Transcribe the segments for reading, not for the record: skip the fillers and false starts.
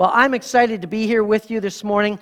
Well, I'm excited to be here with you this morning.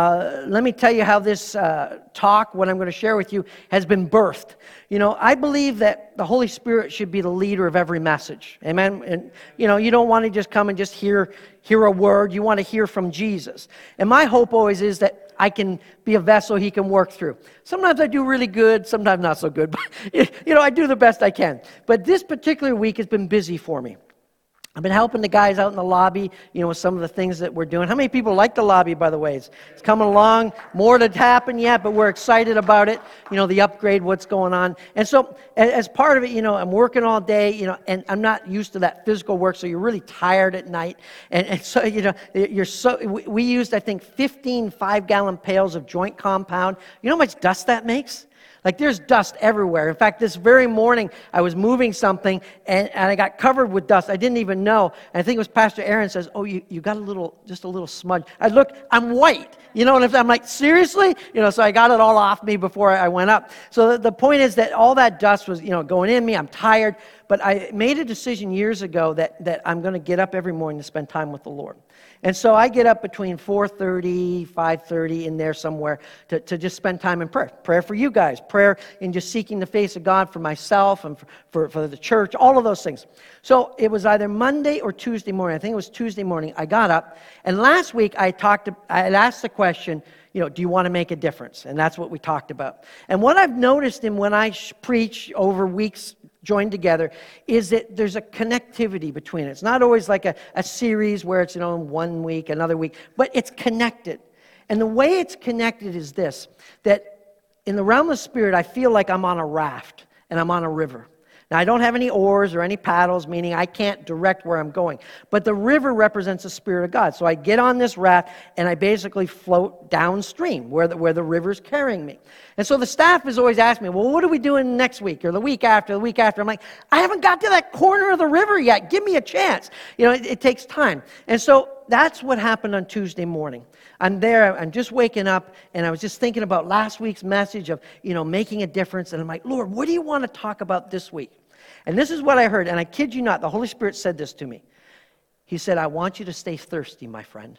Let me tell you how this talk, what I'm going to share with you, has been birthed. You know, I believe that the Holy Spirit should be the leader of every message. Amen? And, you know, you don't want to just come and just hear a word. You want to hear from Jesus. And my hope always is that I can be a vessel he can work through. Sometimes I do really good, sometimes not so good. But, you know, I do the best I can. But this particular week has been busy for me. I've been helping the guys out in the lobby, you know, with some of the things that we're doing. How many people like the lobby, by the way? It's coming along. More to happen yet, but we're excited about it. You know, the upgrade, what's going on. And so as part of it, you know, I'm working all day, you know, and I'm not used to that physical work, so you're really tired at night. And so, you know, we used, I think, 15 5-gallon pails of joint compound. You know how much dust that makes? Like, there's dust everywhere. In fact, this very morning, I was moving something, and I got covered with dust. I didn't even know. And I think it was Pastor Aaron says, oh, you got just a little smudge. I look, I'm white. You know, and I'm like, seriously? You know, so I got it all off me before I went up. So the point is that all that dust was, you know, going in me. I'm tired. But I made a decision years ago that I'm going to get up every morning to spend time with the Lord. And so I get up between 4:30, 5:30 in there somewhere to just spend time in prayer. Prayer for you guys. Prayer in just seeking the face of God for myself and for the church, all of those things. So it was either Monday or Tuesday morning. I think it was Tuesday morning. I got up. And last week I had asked the question, you know, do you want to make a difference? And that's what we talked about. And what I've noticed when I preach over weeks joined together is that there's a connectivity between it. It's not always like a series where it's, you know, 1 week, another week, but it's connected. And the way it's connected is this, that in the realm of the Spirit, I feel like I'm on a raft and I'm on a river. Now, I don't have any oars or any paddles, meaning I can't direct where I'm going. But the river represents the Spirit of God. So I get on this raft, and I basically float downstream where the river's carrying me. And so the staff is always asking me, well, what are we doing next week or the week after, the week after? I'm like, I haven't got to that corner of the river yet. Give me a chance. You know, it takes time. And so that's what happened on Tuesday morning. I'm there, I'm just waking up, and I was just thinking about last week's message of, you know, making a difference. And I'm like, Lord, what do you want to talk about this week? And this is what I heard, and I kid you not, the Holy Spirit said this to me. He said, I want you to stay thirsty, my friend.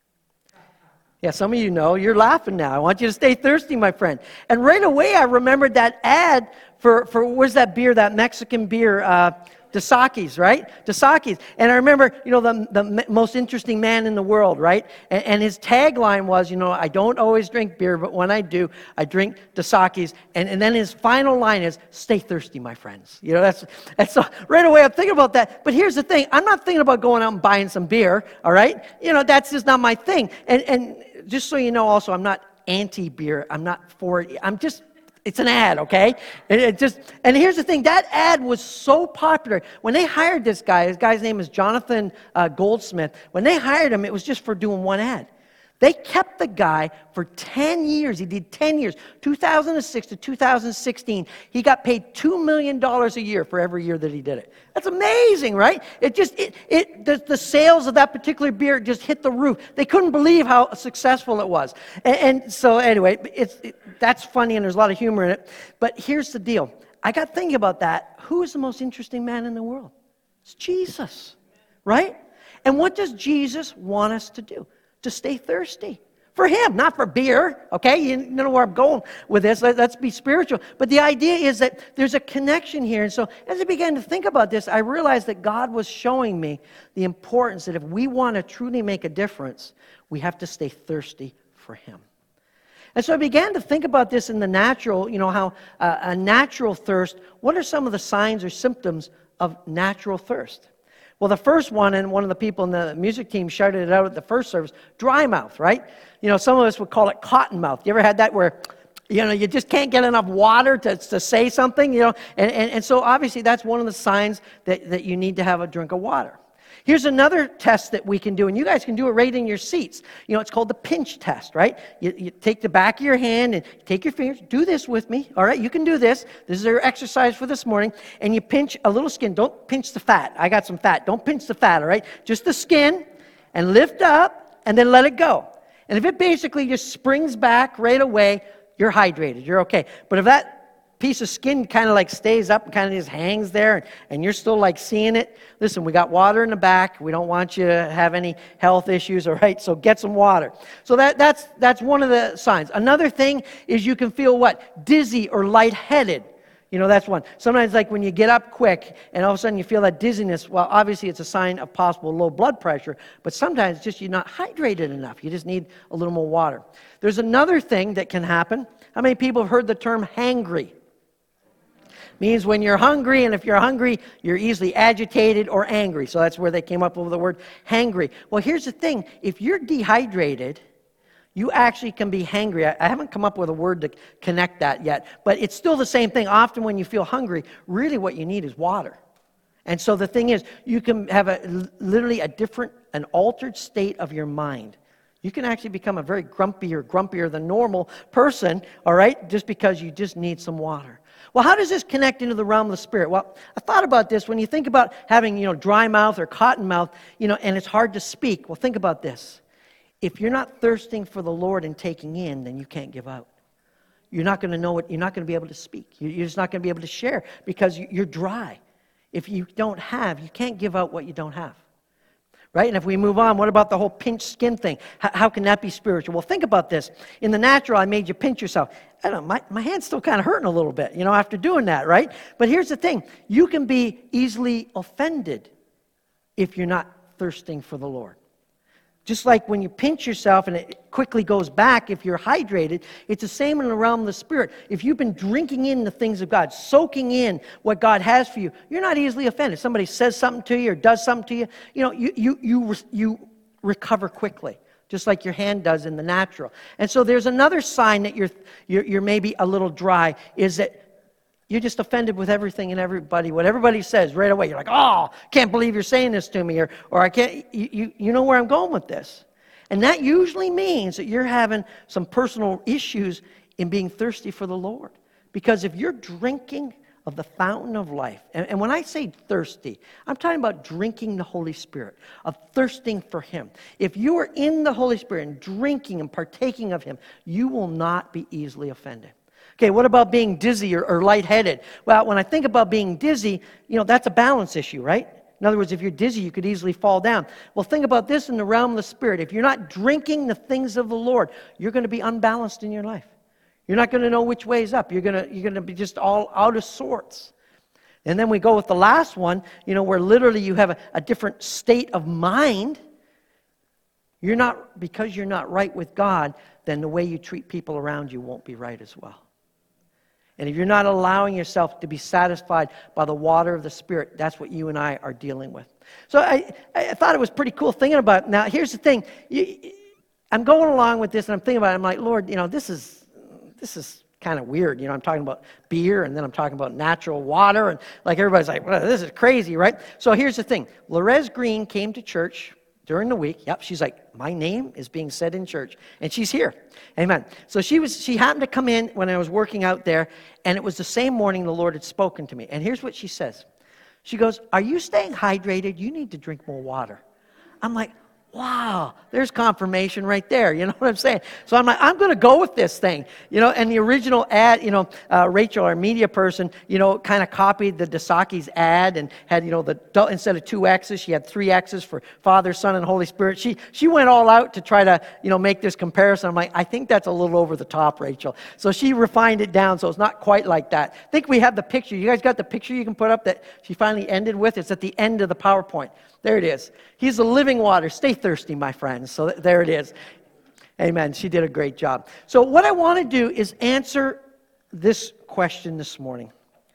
Yeah, some of you know, you're laughing now. I want you to stay thirsty, my friend. And right away, I remembered that ad for where's that beer, that Mexican beer, Dasaki's, right? Dasaki's. And I remember, you know, the most interesting man in the world, right? And his tagline was, you know, I don't always drink beer, but when I do, I drink Dasaki's. And then his final line is, stay thirsty, my friends. You know, that's so right away I'm thinking about that. But here's the thing. I'm not thinking about going out and buying some beer, all right? You know, that's just not my thing. And just so you know also, I'm not anti-beer. I'm not for it. It's an ad, okay? And here's the thing, that ad was so popular. When they hired this guy, his guy's name is Jonathan Goldsmith. When they hired him, it was just for doing one ad. They kept the guy for 10 years. He did 10 years, 2006 to 2016. He got paid $2 million a year for every year that he did it. That's amazing, right? The sales of that particular beer just hit the roof. They couldn't believe how successful it was. And so anyway, that's funny and there's a lot of humor in it. But here's the deal. I got thinking about that. Who is the most interesting man in the world? It's Jesus, right? And what does Jesus want us to do? To stay thirsty. For him, not for beer, okay? You know where I'm going with this. Let's be spiritual. But the idea is that there's a connection here. And so as I began to think about this, I realized that God was showing me the importance that if we want to truly make a difference, we have to stay thirsty for him. And so I began to think about this in the natural, you know, how a natural thirst, what are some of the signs or symptoms of natural thirst? Well, the first one, and one of the people in the music team shouted it out at the first service, dry mouth, right? You know, some of us would call it cotton mouth. You ever had that where, you know, you just can't get enough water to say something, you know? And so obviously that's one of the signs that you need to have a drink of water. Here's another test that we can do, and you guys can do it right in your seats. You know, it's called the pinch test, right? You take the back of your hand and take your fingers. Do this with me, all right? You can do this. This is our exercise for this morning. And you pinch a little skin. Don't pinch the fat. I got some fat. Don't pinch the fat, all right? Just the skin, and lift up, and then let it go. And if it basically just springs back right away, you're hydrated. You're okay. But if that piece of skin kind of like stays up and kind of just hangs there, and you're still like seeing it, listen, we got water in the back. We don't want you to have any health issues, all right? So get some water. So that's one of the signs. Another thing is you can feel what? Dizzy or lightheaded. That's one. Sometimes like when you get up quick and all of a sudden you feel that dizziness, well, obviously it's a sign of possible low blood pressure, but sometimes it's just you're not hydrated enough. You just need a little more water. There's another thing that can happen. How many people have heard the term hangry? Means when you're hungry, and if you're hungry, you're easily agitated or angry. So that's where they came up with the word hangry. Well, here's the thing. If you're dehydrated, you actually can be hangry. I haven't come up with a word to connect that yet, but it's still the same thing. Often when you feel hungry, really what you need is water. And so the thing is, you can have literally an altered state of your mind. You can actually become a very grumpier than normal person, all right, just because you just need some water. Well, how does this connect into the realm of the Spirit? Well, I thought about this. When you think about having, dry mouth or cotton mouth, and it's hard to speak, well, think about this. If you're not thirsting for the Lord and taking in, then you can't give out. You're not going to know you're not going to be able to speak. You're just not going to be able to share because you're dry. If you don't have, you can't give out what you don't have. Right? And if we move on, what about the whole pinch skin thing? How can that be spiritual? Well, think about this. In the natural, I made you pinch yourself. I don't know, my hand's still kind of hurting a little bit, after doing that, right? But here's the thing. You can be easily offended if you're not thirsting for the Lord. Just like when you pinch yourself and it quickly goes back if you're hydrated, it's the same in the realm of the Spirit. If you've been drinking in the things of God, soaking in what God has for you, you're not easily offended. Somebody says something to you or does something to you, you recover quickly, just like your hand does in the natural. And so there's another sign that you're maybe a little dry, is that you're just offended with everything and everybody. What everybody says right away, you're like, oh, can't believe you're saying this to me, or I can't, you know where I'm going with this. And that usually means that you're having some personal issues in being thirsty for the Lord. Because if you're drinking of the fountain of life, and when I say thirsty, I'm talking about drinking the Holy Spirit, of thirsting for Him. If you are in the Holy Spirit and drinking and partaking of Him, you will not be easily offended. Okay, what about being dizzy or lightheaded? Well, when I think about being dizzy, that's a balance issue, right? In other words, if you're dizzy, you could easily fall down. Well, think about this in the realm of the Spirit. If you're not drinking the things of the Lord, you're going to be unbalanced in your life. You're not going to know which way is up. You're going to be just all out of sorts. And then we go with the last one, where literally you have a different state of mind. Because you're not right with God, then the way you treat people around you won't be right as well. And if you're not allowing yourself to be satisfied by the water of the Spirit, that's what you and I are dealing with. So I thought it was pretty cool thinking about it. Now, here's the thing. I'm going along with this, and I'm thinking about it. I'm like, Lord, this is kind of weird. I'm talking about beer, and then I'm talking about natural water, and like everybody's like, well, this is crazy, right? So here's the thing. Lorez Green came to church during the week. Yep, she's like, my name is being said in church, and she's here. Amen. So she happened to come in when I was working out there, and it was the same morning the Lord had spoken to me. And here's what she says. She goes, are you staying hydrated? You need to drink more water. I'm like, wow, there's confirmation right there. You know what I'm saying? So I'm like, I'm going to go with this thing. And the original ad, Rachel, our media person, kind of copied the Dasaki's ad and had, instead of 2 X's, she had 3 X's for Father, Son, and Holy Spirit. She went all out to try to, make this comparison. I'm like, I think that's a little over the top, Rachel. So she refined it down so it's not quite like that. I think we have the picture. You guys got the picture you can put up that she finally ended with? It's at the end of the PowerPoint. There it is. He's the living water. Stay thirsty, my friends. So there it is. Amen. She did a great job. So what I want to do is answer this question this morning.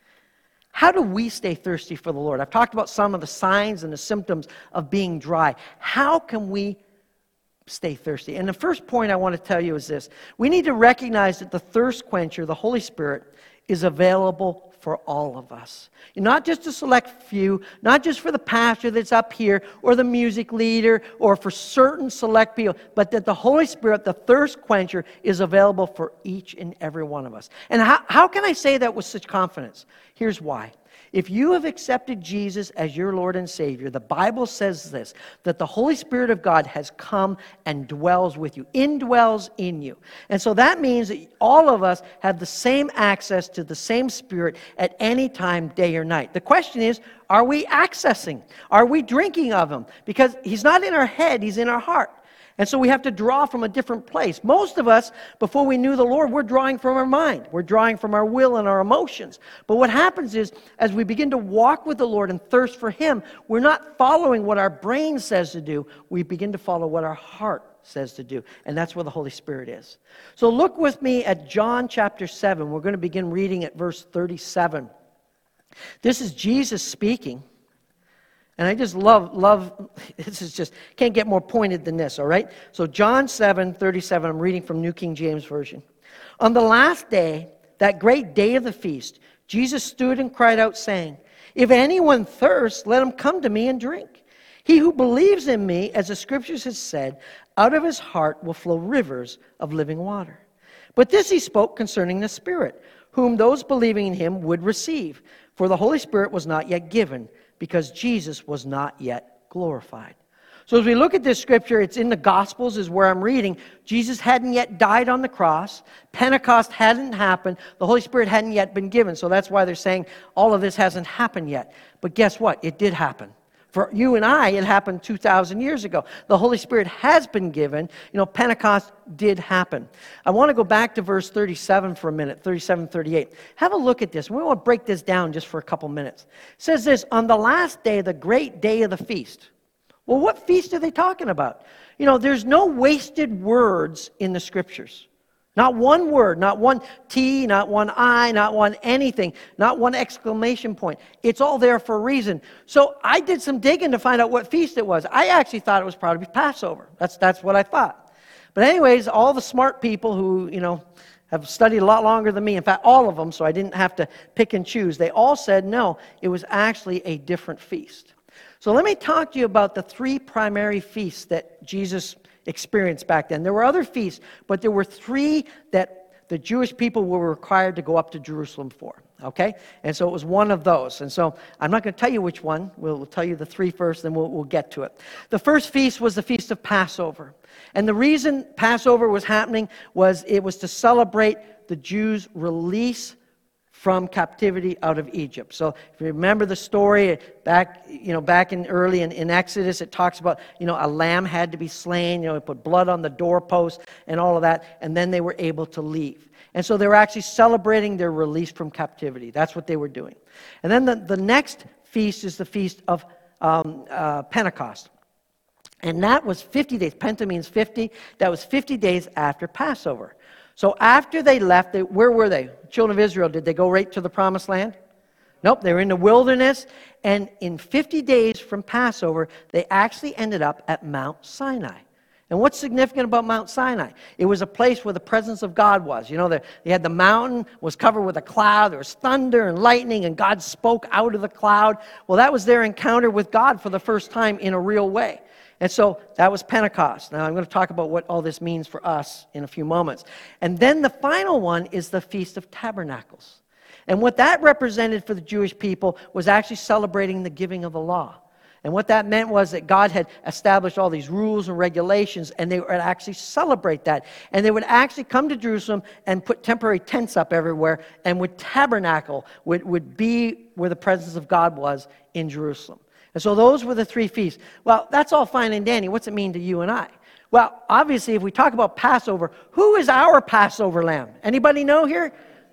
How do we stay thirsty for the Lord? I've talked about some of the signs and the symptoms of being dry. How can we stay thirsty? And the first point I want to tell you is this. We need to recognize that the thirst quencher, the Holy Spirit, is available for all of us. Not just a select few, not just for the pastor that's up here, or the music leader, or for certain select people, but that the Holy Spirit, the thirst quencher, is available for each and every one of us. And how can I say that with such confidence? Here's why. If you have accepted Jesus as your Lord and Savior, the Bible says this, that the Holy Spirit of God has come and dwells with you, indwells in you. And so that means that all of us have the same access to the same Spirit at any time, day or night. The question is, are we accessing? Are we drinking of Him? Because He's not in our head, He's in our heart. And so we have to draw from a different place. Most of us, before we knew the Lord, we're drawing from our mind. We're drawing from our will and our emotions. But what happens is, as we begin to walk with the Lord and thirst for Him, we're not following what our brain says to do. We begin to follow what our heart says to do. And that's where the Holy Spirit is. So look with me at John chapter 7. We're going to begin reading at verse 37. This is Jesus speaking. And I just love, this is just, can't get more pointed than this, all right? So John 7:37, I'm reading from New King James Version. On the last day, that great day of the feast, Jesus stood and cried out, saying, if anyone thirsts, let him come to me and drink. He who believes in me, as the Scriptures has said, out of his heart will flow rivers of living water. But this he spoke concerning the Spirit, whom those believing in him would receive. For the Holy Spirit was not yet given, because Jesus was not yet glorified. So as we look at this scripture, it's in the Gospels is where I'm reading. Jesus hadn't yet died on the cross. Pentecost hadn't happened. The Holy Spirit hadn't yet been given. So that's why they're saying all of this hasn't happened yet. But guess what? It did happen. For you and I, it happened 2,000 years ago. The Holy Spirit has been given. Pentecost did happen. I want to go back to verse 37 for a minute, 37, 38. Have a look at this. We want to break this down just for a couple minutes. It says this, on the last day, the great day of the feast. Well, what feast are they talking about? There's no wasted words in the Scriptures. Not one word, not one T, not one I, not one anything, not one exclamation point. It's all there for a reason. So I did some digging to find out what feast it was. I actually thought it was probably Passover. That's what I thought. But anyways, all the smart people who, have studied a lot longer than me, in fact, all of them, so I didn't have to pick and choose, they all said no, it was actually a different feast. So let me talk to you about the three primary feasts that Jesus experienced back then. There were other feasts, but there were three that the Jewish people were required to go up to Jerusalem for, okay? And so it was one of those. And so I'm not going to tell you which one. We'll tell you the three first, then we'll get to it. The first feast was the Feast of Passover. And the reason Passover was happening was it was to celebrate the Jews' release from captivity out of Egypt. So if you remember the story back in early in Exodus, it talks about, a lamb had to be slain, it put blood on the doorpost and all of that, and then they were able to leave. And so they were actually celebrating their release from captivity. That's what they were doing. And then the next feast is the Feast of Pentecost. And that was 50 days. Penta means 50. That was 50 days after Passover. So after they left, where were they? Children of Israel, did they go right to the promised land? Nope, they were in the wilderness. And in 50 days from Passover, they actually ended up at Mount Sinai. And what's significant about Mount Sinai? It was a place where the presence of God was. They had the mountain, was covered with a cloud. There was thunder and lightning, and God spoke out of the cloud. Well, that was their encounter with God for the first time in a real way. And so that was Pentecost. Now I'm going to talk about what all this means for us in a few moments. And then the final one is the Feast of Tabernacles. And what that represented for the Jewish people was actually celebrating the giving of the law. And what that meant was that God had established all these rules and regulations, and they would actually celebrate that. And they would actually come to Jerusalem and put temporary tents up everywhere, and would tabernacle, would be where the presence of God was in Jerusalem. And so those were the three feasts. Well, that's all fine and dandy. What's it mean to you and I? Well, obviously, if we talk about Passover, who is our Passover lamb? Anybody know here?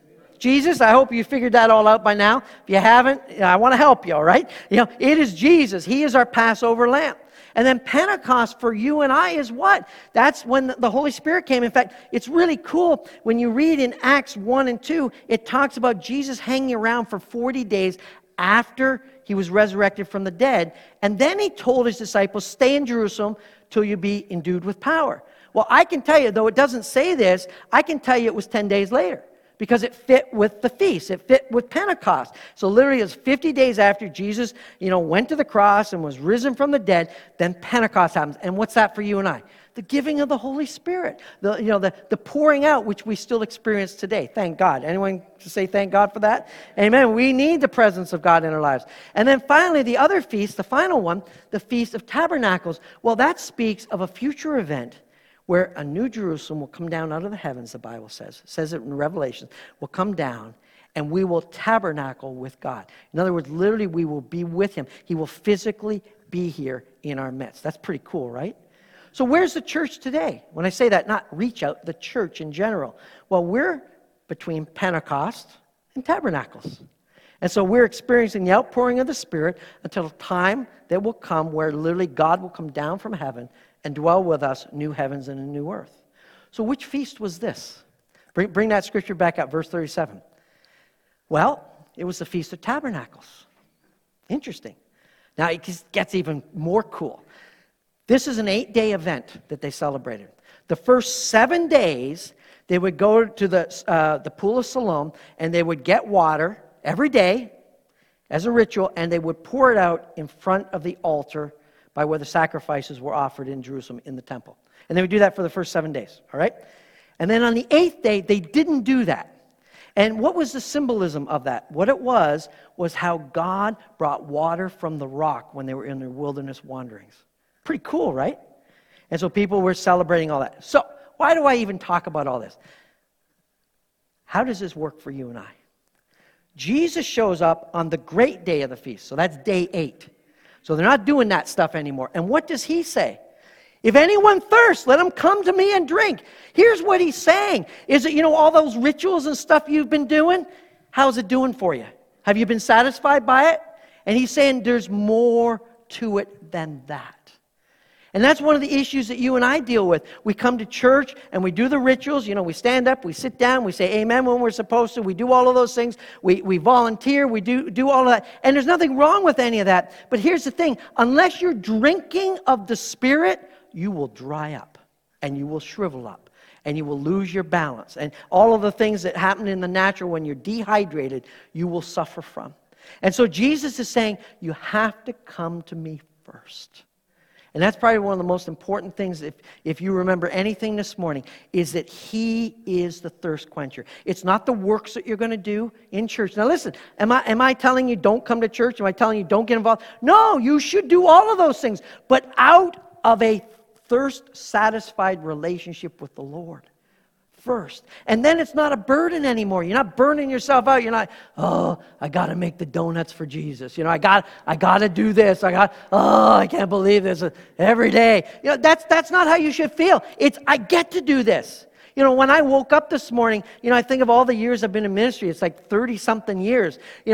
Jesus. I hope you figured that all out by now. If you haven't, I want to help you, all right? It is Jesus. He is our Passover lamb. And then Pentecost for you and I is what? That's when the Holy Spirit came. In fact, it's really cool when you read in Acts 1 and 2, it talks about Jesus hanging around for 40 days after he was resurrected from the dead. And then he told his disciples, stay in Jerusalem till you be endued with power. Well, I can tell you, though it doesn't say this, I can tell you it was 10 days later. because it fit with the feast. It fit with Pentecost. So literally it's 50 days after Jesus, went to the cross and was risen from the dead, then Pentecost happens. And what's that for you and I? The giving of the Holy Spirit. The pouring out, which we still experience today. Thank God. Anyone to say thank God for that? Amen. We need the presence of God in our lives. And then finally, the other feast, the final one, the Feast of Tabernacles. Well, that speaks of a future event where a new Jerusalem will come down out of the heavens, the Bible says. It says it in Revelation. Will come down, and we will tabernacle with God. In other words, literally, we will be with him. He will physically be here in our midst. That's pretty cool, right? So where's the church today? When I say that, not reach out, the church in general. Well, we're between Pentecost and Tabernacles. And so we're experiencing the outpouring of the Spirit until a time that will come where literally God will come down from heaven and dwell with us, new heavens and a new earth. So which feast was this? Bring that scripture back up, verse 37. Well, it was the Feast of Tabernacles. Interesting. Now it gets even more cool. This is an 8-day event that they celebrated. The first 7 days, they would go to the Pool of Siloam, and they would get water every day as a ritual, and they would pour it out in front of the altar by where the sacrifices were offered in Jerusalem in the temple. And they would do that for the first 7 days, all right? And then on the 8th day, they didn't do that. And what was the symbolism of that? What it was how God brought water from the rock when they were in their wilderness wanderings. Pretty cool, right? And so people were celebrating all that. So why do I even talk about all this? How does this work for you and I? Jesus shows up on the great day of the feast. So that's day 8. So they're not doing that stuff anymore. And what does he say? If anyone thirsts, let him come to me and drink. Here's what he's saying. Is it, all those rituals and stuff you've been doing, how's it doing for you? Have you been satisfied by it? And he's saying there's more to it than that. And that's one of the issues that you and I deal with. We come to church and we do the rituals. We stand up, we sit down, we say amen when we're supposed to. We do all of those things. We volunteer, we do all of that. And there's nothing wrong with any of that. But here's the thing. Unless you're drinking of the Spirit, you will dry up and you will shrivel up and you will lose your balance. And all of the things that happen in the natural when you're dehydrated, you will suffer from. And so Jesus is saying, you have to come to me first. And that's probably one of the most important things, if you remember anything this morning, is that he is the thirst quencher. It's not the works that you're going to do in church. Now listen, am I telling you don't come to church? Am I telling you don't get involved? No, you should do all of those things, but out of a thirst-satisfied relationship with the Lord first. And then it's not a burden anymore. You're not burning yourself out. You're not, I got to make the donuts for Jesus. I got to do this. I can't believe this every day. That's not how you should feel. It's, I get to do this. When I woke up this morning, I think of all the years I've been in ministry. It's like 30-something years.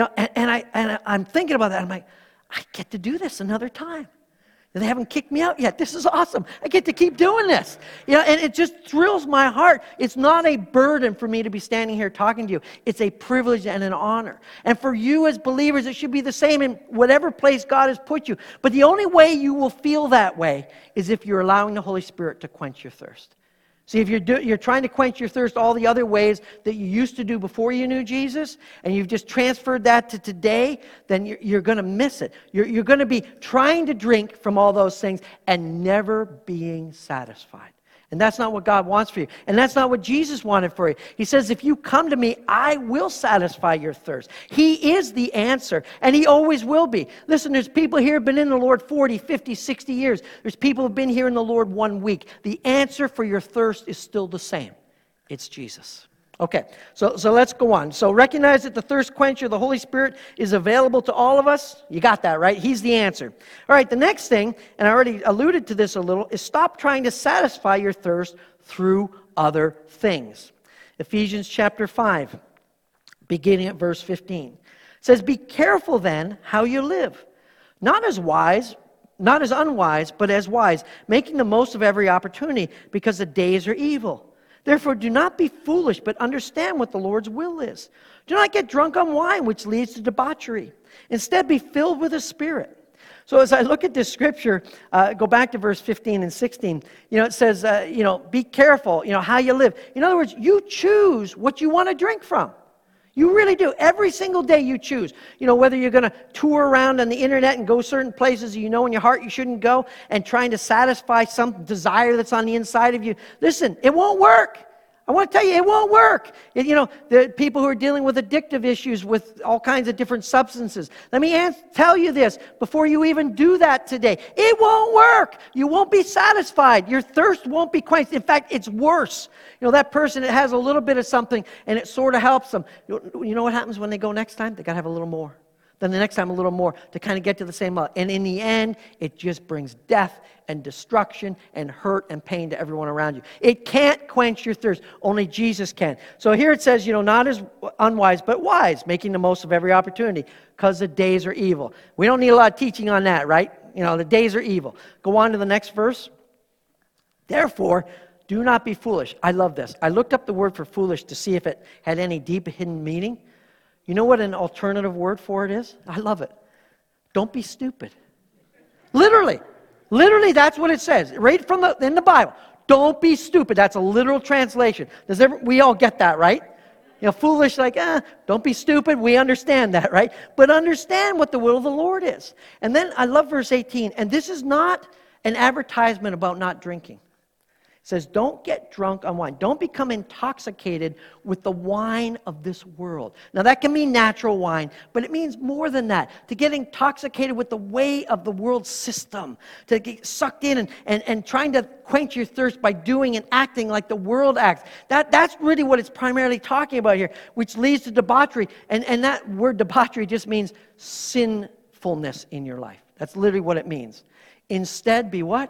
And I'm thinking about that. I'm like, I get to do this another time. They haven't kicked me out yet. This is awesome. I get to keep doing this. And it just thrills my heart. It's not a burden for me to be standing here talking to you. It's a privilege and an honor. And for you as believers, it should be the same in whatever place God has put you. But the only way you will feel that way is if you're allowing the Holy Spirit to quench your thirst. See, if you're trying to quench your thirst all the other ways that you used to do before you knew Jesus, and you've just transferred that to today, then you're going to miss it. You're going to be trying to drink from all those things and never being satisfied. And that's not what God wants for you. And that's not what Jesus wanted for you. He says, if you come to me, I will satisfy your thirst. He is the answer, and he always will be. Listen, there's people here who have been in the Lord 40, 50, 60 years. There's people who have been here in the Lord 1 week. The answer for your thirst is still the same. It's Jesus. Okay, so let's go on. So recognize that the thirst quencher, the Holy Spirit, is available to all of us. You got that, right? He's the answer. All right, the next thing, and I already alluded to this a little, is stop trying to satisfy your thirst through other things. Ephesians chapter 5, beginning at verse 15, says, be careful then how you live, not as unwise, but as wise, making the most of every opportunity, because the days are evil. Therefore, do not be foolish, but understand what the Lord's will is. Do not get drunk on wine, which leads to debauchery. Instead, be filled with the Spirit, So as I look at this scripture, go back to verse 15 and 16, it says, be careful, how you live. In other words, you choose what you want to drink from. You really do. Every single day you choose. Whether you're going to tour around on the internet and go certain places in your heart you shouldn't go and trying to satisfy some desire that's on the inside of you. Listen, it won't work. I want to tell you, it won't work. The people who are dealing with addictive issues with all kinds of different substances. Let me tell you this before you even do that today. It won't work. You won't be satisfied. Your thirst won't be quenched. In fact, it's worse. That person that has a little bit of something and it sort of helps them. You know what happens when they go next time? They got to have a little more. Then the next time a little more to kind of get to the same level. And in the end, it just brings death and destruction and hurt and pain to everyone around you. It can't quench your thirst. Only Jesus can. So here it says, not as unwise, but wise, making the most of every opportunity because the days are evil. We don't need a lot of teaching on that, right? The days are evil. Go on to the next verse. Therefore, do not be foolish. I love this. I looked up the word for foolish to see if it had any deep hidden meaning. You know what an alternative word for it is? I love it. Don't be stupid. Literally, that's what it says. Right in the Bible. Don't be stupid. That's a literal translation. We all get that, right? Foolish, don't be stupid. We understand that, right? But understand what the will of the Lord is. And then I love verse 18. And this is not an advertisement about not drinking. It says, don't get drunk on wine. Don't become intoxicated with the wine of this world. Now, that can mean natural wine, but it means more than that. To get intoxicated with the way of the world system. To get sucked in and trying to quench your thirst by doing and acting like the world acts. That's really what it's primarily talking about here, which leads to debauchery. And that word debauchery just means sinfulness in your life. That's literally what it means. Instead, be what?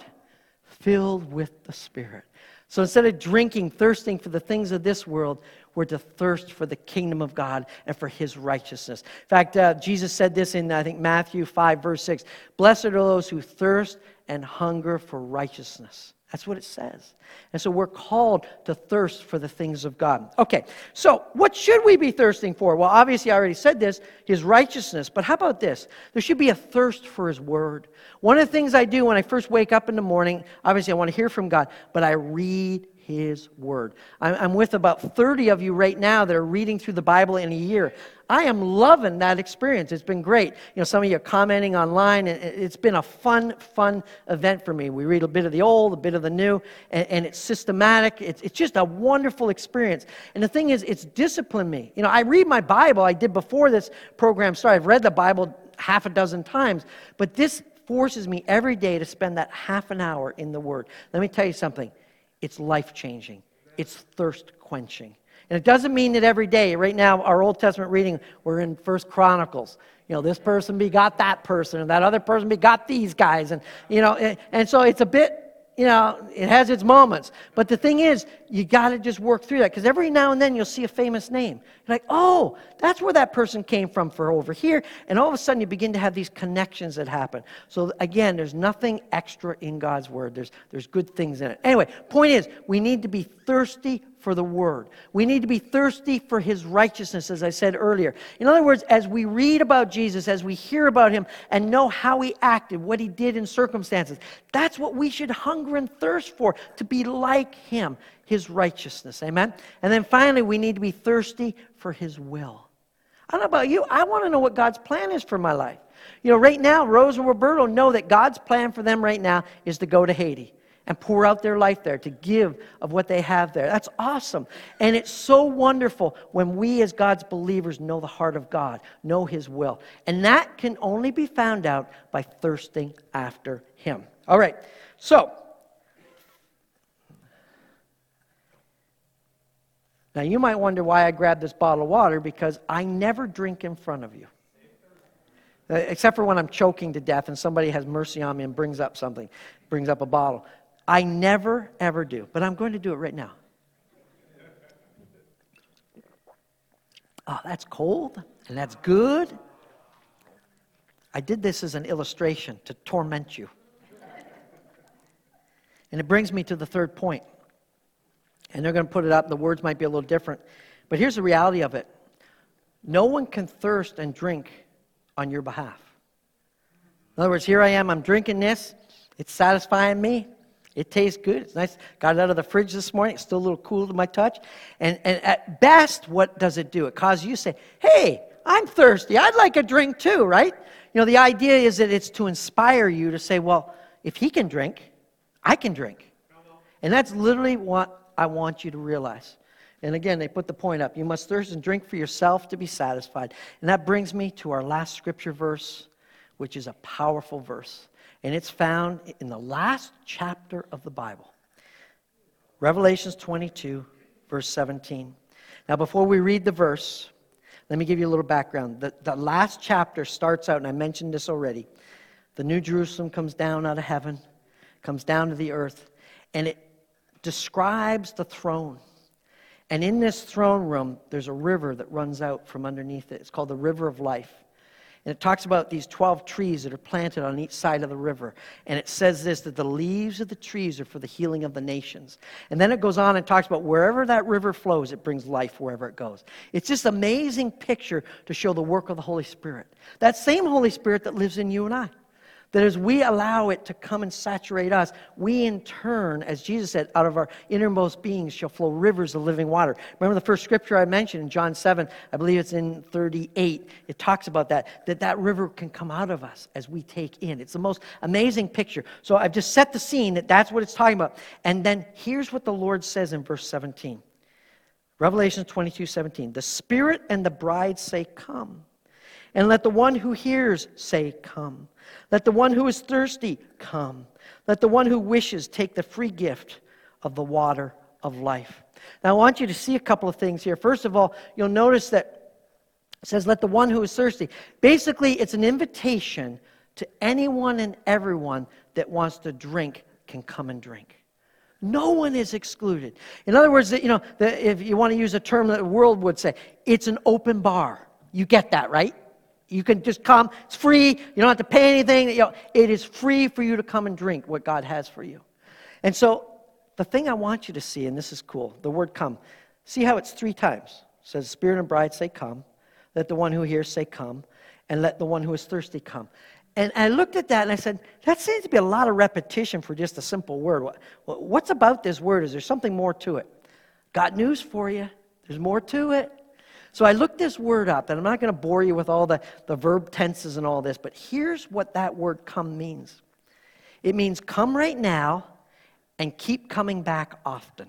Filled with the Spirit. So instead of drinking, thirsting for the things of this world, we're to thirst for the kingdom of God and for His righteousness. In fact, Jesus said this in, I think, Matthew 5, verse 6. Blessed are those who thirst and hunger for righteousness. That's what it says. And so we're called to thirst for the things of God. Okay, so what should we be thirsting for? Well, obviously I already said this, His righteousness. But how about this? There should be a thirst for His word. One of the things I do when I first wake up in the morning, obviously I want to hear from God, but I read His word. I'm with about 30 of you right now that are reading through the Bible in a year. I am loving that experience. It's been great. Some of you are commenting online, and it's been a fun event for me. We read a bit of the old, a bit of the new, and it's systematic. It's just a wonderful experience. And the thing is, it's disciplined me. I read my Bible. I did before this program started. I've read the Bible half a dozen times, but this forces me every day to spend that half an hour in the Word. Let me tell you something. It's life-changing. It's thirst-quenching. And it doesn't mean that every day. Right now, our Old Testament reading, we're in 1 Chronicles. This person begot that person, and that other person begot these guys. And, and so it's a bit, it has its moments. But the thing is, you got to just work through that. Because every now and then you'll see a famous name. You're like, oh, that's where that person came from for over here. And all of a sudden you begin to have these connections that happen. So again, there's nothing extra in God's Word. There's good things in it. Anyway, point is, we need to be thirsty for the Word. We need to be thirsty for His righteousness, as I said earlier. In other words, as we read about Jesus, as we hear about Him and know how He acted, what He did in circumstances, that's what we should hunger and thirst for, to be like Him, His righteousness. Amen? And then finally, we need to be thirsty for His will. I don't know about you. I want to know what God's plan is for my life. Right now, Rose and Roberto know that God's plan for them right now is to go to Haiti and pour out their life there, to give of what they have there. That's awesome. And it's so wonderful when we as God's believers know the heart of God, know His will. And that can only be found out by thirsting after Him. All right, so now you might wonder why I grabbed this bottle of water, because I never drink in front of you. Except for when I'm choking to death and somebody has mercy on me and brings up something, brings up a bottle. I never, ever do. But I'm going to do it right now. Oh, that's cold and that's good. I did this as an illustration to torment you. And it brings me to the third point. And they're going to put it up. The words might be a little different. But here's the reality of it. No one can thirst and drink on your behalf. In other words, here I am, I'm drinking this. It's satisfying me. It tastes good. It's nice. Got it out of the fridge this morning. It's still a little cool to my touch. And at best, what does it do? It causes you to say, hey, I'm thirsty. I'd like a drink too, right? You know, the idea is that it's to inspire you to say, well, if he can drink, I can drink. And that's literally what I want you to realize. And again, they put the point up. You must thirst and drink for yourself to be satisfied. And that brings me to our last scripture verse, which is a powerful verse. And it's found in the last chapter of the Bible. Revelations 22, verse 17. Now, before we read the verse, let me give you a little background. The last chapter starts out, and I mentioned this already. The New Jerusalem comes down out of heaven, comes down to the earth, and it describes the throne. And in this throne room, there's a river that runs out from underneath it. It's called the River of Life. And it talks about these 12 trees that are planted on each side of the river. And it says this, that the leaves of the trees are for the healing of the nations. And then it goes on and talks about wherever that river flows, it brings life wherever it goes. It's just an amazing picture to show the work of the Holy Spirit. That same Holy Spirit that lives in you and I. That as we allow it to come and saturate us, we in turn, as Jesus said, out of our innermost beings shall flow rivers of living water. Remember the first scripture I mentioned in John 7, I believe it's in 38. It talks about that river can come out of us as we take in. It's the most amazing picture. So I've just set the scene that that's what it's talking about. And then here's what the Lord says in verse 17. Revelation 22:17. The Spirit and the bride say, come. And let the one who hears say, come. Let the one who is thirsty come. Let the one who wishes take the free gift of the water of life. Now I want you to see a couple of things here. First of all, you'll notice that it says, let the one who is thirsty. Basically, it's an invitation to anyone and everyone that wants to drink can come and drink. No one is excluded. In other words, if you want to use a term that the world would say, it's an open bar. You get that, right? You can just come. It's free. You don't have to pay anything. It is free for you to come and drink what God has for you. And so the thing I want you to see, and this is cool, the word come. See how it's 3 times. It says, Spirit and bride say come. Let the one who hears say come. And let the one who is thirsty come. And I looked at that and I said, that seems to be a lot of repetition for just a simple word. What's about this word? Is there something more to it? Got news for you. There's more to it. So I looked this word up, and I'm not going to bore you with all the verb tenses and all this, but here's what that word come means. It means come right now and keep coming back often.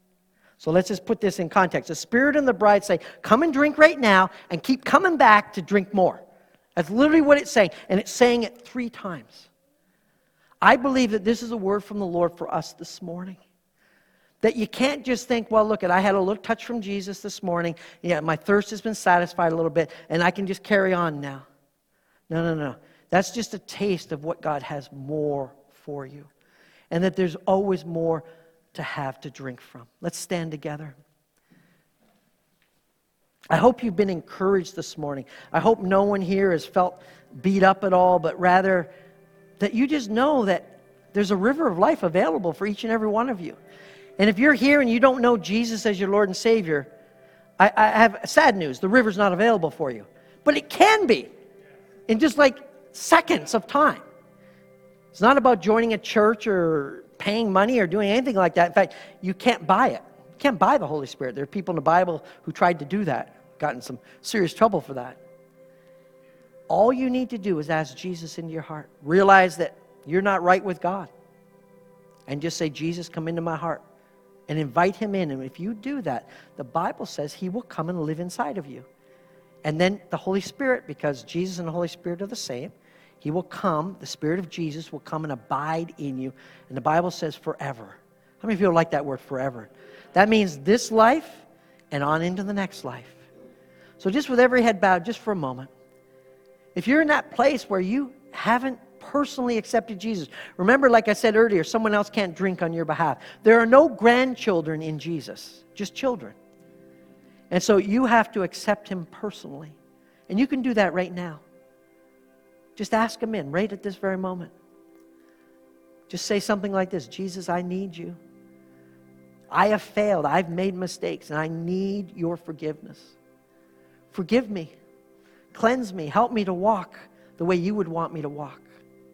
So let's just put this in context. The Spirit and the bride say, come and drink right now and keep coming back to drink more. That's literally what it's saying, and it's saying it 3 times. I believe that this is a word from the Lord for us this morning. That you can't just think, well, look, I had a little touch from Jesus this morning. Yeah, my thirst has been satisfied a little bit, and I can just carry on now. No. That's just a taste of what God has more for you. And that there's always more to have to drink from. Let's stand together. I hope you've been encouraged this morning. I hope no one here has felt beat up at all, but rather that you just know that there's a river of life available for each and every one of you. And if you're here and you don't know Jesus as your Lord and Savior, I have sad news. The river's not available for you. But it can be in just like seconds of time. It's not about joining a church or paying money or doing anything like that. In fact, you can't buy it. You can't buy the Holy Spirit. There are people in the Bible who tried to do that, got in some serious trouble for that. All you need to do is ask Jesus into your heart. Realize that you're not right with God. And just say, Jesus, come into my heart. And invite him in. And if you do that, the Bible says he will come and live inside of you. And then the Holy Spirit, because Jesus and the Holy Spirit are the same, he will come, the Spirit of Jesus will come and abide in you. And the Bible says forever. How many of you like that word forever? That means this life and on into the next life. So just with every head bowed, just for a moment. If you're in that place where you haven't personally accepted Jesus. Remember, like I said earlier, someone else can't drink on your behalf. There are no grandchildren in Jesus, just children. And so you have to accept him personally. And you can do that right now. Just ask him in right at this very moment. Just say something like this, Jesus, I need you. I have failed. I've made mistakes, and I need your forgiveness. Forgive me. Cleanse me. Help me to walk the way you would want me to walk.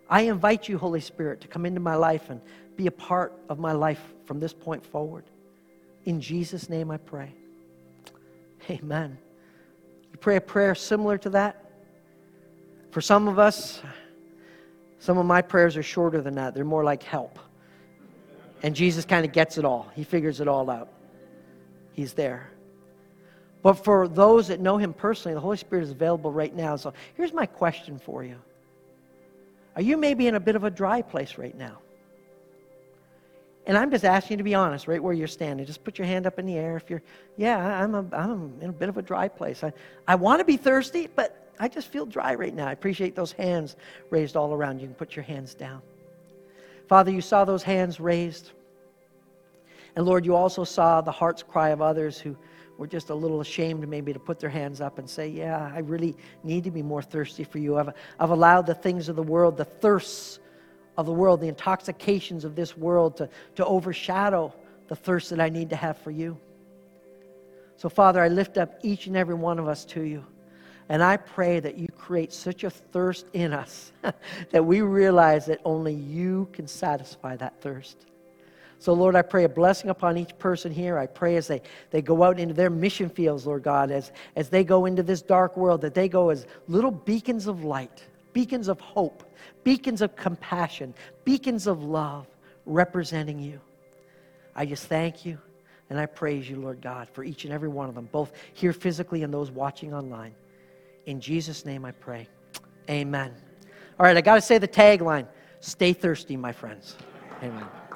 I invite you, Holy Spirit, to come into my life and be a part of my life from this point forward. In Jesus' name I pray. Amen. You pray a prayer similar to that? For some of us, some of my prayers are shorter than that. They're more like help. And Jesus kind of gets it all. He figures it all out. He's there. But for those that know Him personally, the Holy Spirit is available right now. So here's my question for you. Are you maybe in a bit of a dry place right now? And I'm just asking you to be honest, right where you're standing. Just put your hand up in the air if you're, I'm in a bit of a dry place. I want to be thirsty, but I just feel dry right now. I appreciate those hands raised all around. You can put your hands down. Father, you saw those hands raised. And Lord, you also saw the heart's cry of others who were just a little ashamed maybe to put their hands up and say, yeah, I really need to be more thirsty for you. I've allowed the things of the world, the thirsts of the world, the intoxications of this world to overshadow the thirst that I need to have for you. So Father, I lift up each and every one of us to you. And I pray that you create such a thirst in us that we realize that only you can satisfy that thirst. So, Lord, I pray a blessing upon each person here. I pray as they go out into their mission fields, Lord God, as they go into this dark world, that they go as little beacons of light, beacons of hope, beacons of compassion, beacons of love, representing you. I just thank you and I praise you, Lord God, for each and every one of them, both here physically and those watching online. In Jesus' name I pray. Amen. All right, I got to say the tagline, stay thirsty, my friends. Amen.